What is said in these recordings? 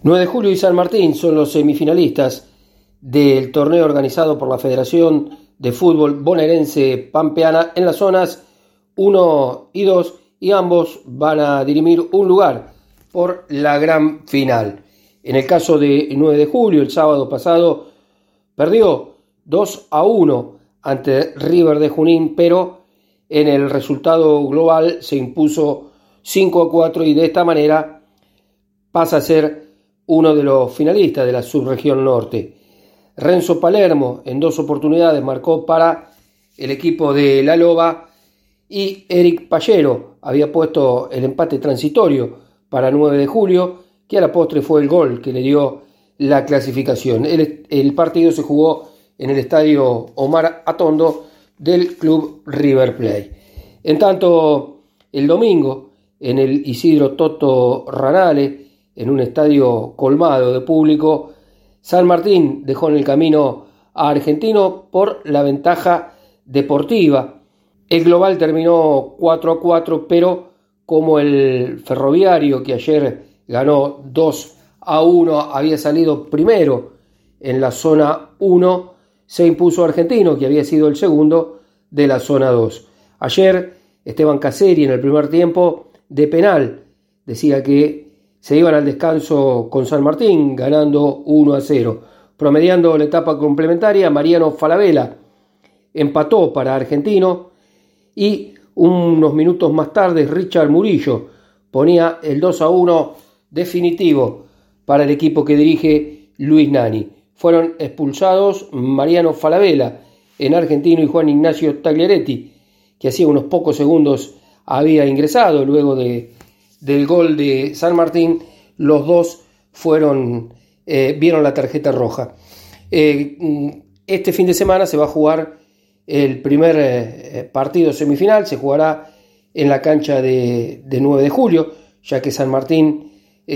9 de Julio y San Martín son los semifinalistas del torneo organizado por la Federación de Fútbol Bonaerense Pampeana en las zonas 1 y 2, y ambos van a dirimir un lugar por la gran final. En el caso de 9 de Julio, el sábado pasado perdió 2-1 ante River de Junín, pero en el resultado global se impuso 5-4 y de esta manera pasa a ser uno de los finalistas de la subregión norte. Renzo Palermo en 2 oportunidades marcó para el equipo de La Loba y Eric Pallero había puesto el empate transitorio para 9 de Julio, que a la postre fue el gol que le dio la clasificación. El partido se jugó en el estadio Omar Atondo del club River Plate. En tanto, el domingo, en el Isidro Toto Ranale, en un estadio colmado de público, San Martín dejó en el camino a Argentino por la ventaja deportiva. El global terminó 4-4, pero como el Ferroviario, que ayer ganó 2-1, había salido primero en la zona 1, se impuso Argentino, que había sido el segundo de la zona 2. Ayer Esteban Caseri en el primer tiempo de penal decía que se iban al descanso con San Martín ganando 1-0. Promediando la etapa complementaria, Mariano Falabella empató para Argentino y unos minutos más tarde Richard Murillo ponía el 2-1 definitivo para el equipo que dirige Luis Nani. Fueron expulsados Mariano Falabella en Argentino y Juan Ignacio Tagliaretti, que hacía unos pocos segundos había ingresado luego del gol de San Martín. Los dos vieron la tarjeta roja. Este fin de semana se va a jugar el primer partido semifinal, se jugará en la cancha de 9 de Julio, ya que San Martín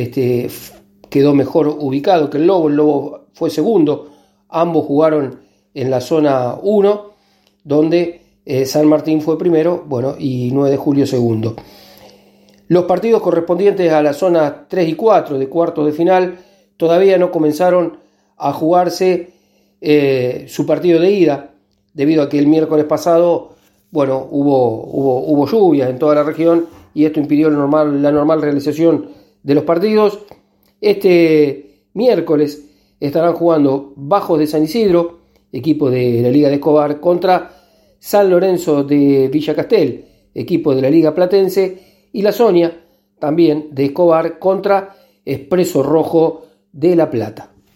quedó mejor ubicado que el Lobo fue segundo. Ambos jugaron en la zona 1, donde San Martín fue primero, y 9 de Julio segundo. Los partidos correspondientes a la zona 3 y 4 de cuartos de final todavía no comenzaron a jugarse su partido de ida, debido a que el miércoles pasado hubo lluvia en toda la región y esto impidió la normal realización de los partidos. Este miércoles estarán jugando Bajos de San Isidro, equipo de la Liga de Escobar, contra San Lorenzo de Villa Castel, equipo de la Liga Platense, y La Sonia, también de Escobar, contra Expreso Rojo de La Plata.